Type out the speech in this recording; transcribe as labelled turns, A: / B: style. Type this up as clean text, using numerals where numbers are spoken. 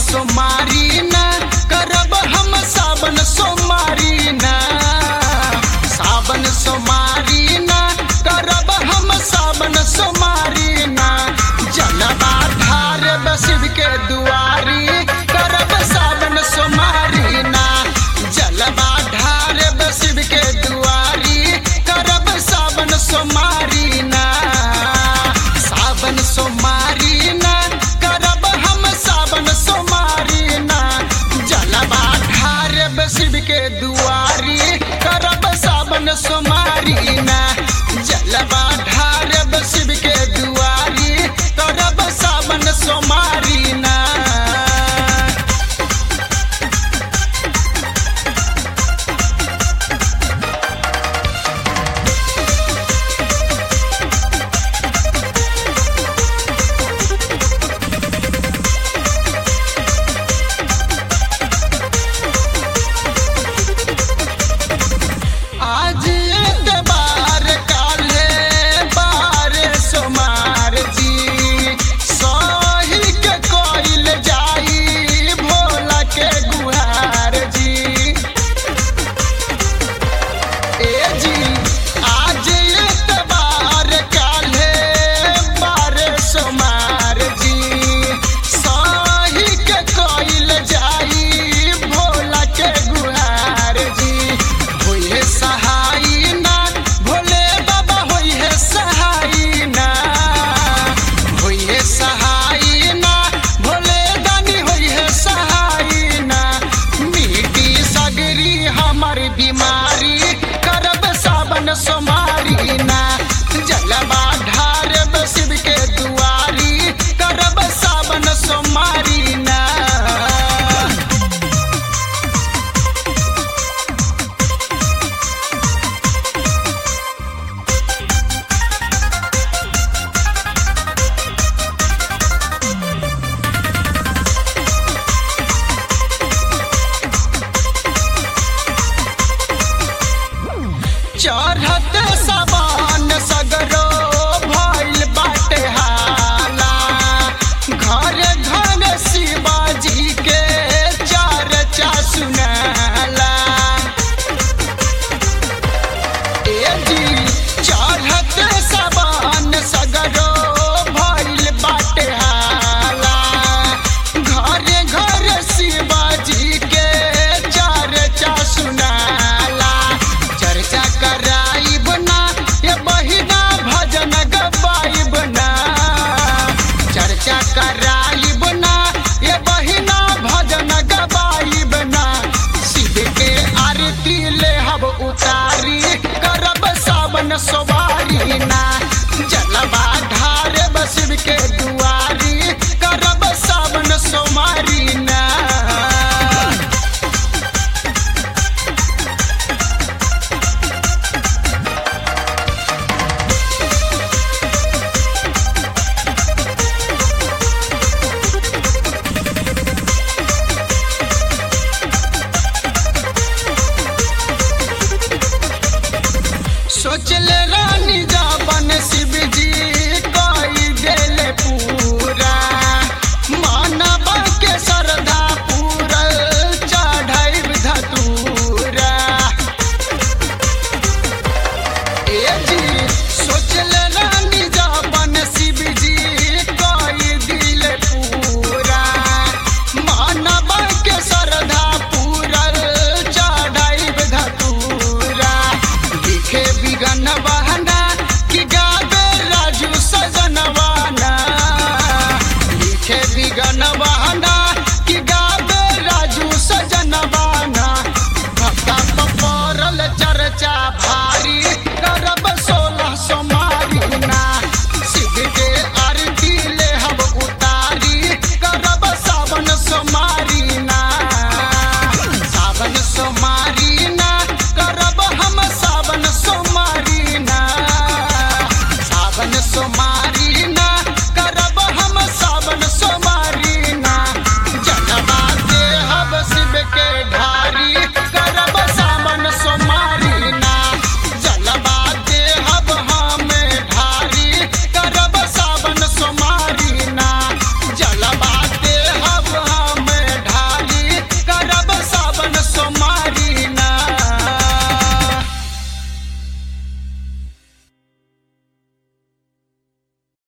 A: सोमारी ना करब हम सावन सोमारी ना, सावन सोमारी ना करब हम सावन सोमारी ना, जलवा ढारब शिव के दुआरी करब सावन सोमारी ना, जलवा ढारब शिव के दुआरी करब सावन सोमारी ना, सावन सोमारी ना करब हम सावन सोमारी ना, जलवा ढारब शिव के दुआरी करब सावन सोमारी ना, जलवा ढारब शिव के दुआरी करब सावन सोमारी ना। आज एतबार काल्हे बार सोमार जी, सही के कोइल जाई भोला के गुहार जी। ए जी आज एतबार काल्हे बार सोमार जी, सही के कोइल जाई भोला के गुहार जी। होइहे सहाई ना भोले बाबा होइहे सहाई ना, होइहे सहाई ना भोले दानी होइहे सहाई ना, मिटी सगरी हमार बीमारी करब सावन सोमारी ना, जलवा ढारब शिव के दुआरी करब सावन सोमारी ना। चढ़त सावन सगरो भइल बाटे हाला, घर घर शिवाजी के चर्चा सुनाला। ए जी चढ़त सावन सगरो भइल बाटे हाला, घर घर शिवाजी के चर्चा सुनाला। चर्चा कराइब ना ये बहिना भजन गवाइब ना, चर्चा कराइब ना ये बहिना भजन गवाइब ना, शिव के आरती लेहब उतारी करब सावन सोमारी ना, जलवा ढारब शिव के दुआरी करब सावन सोमारी ना। सोच ले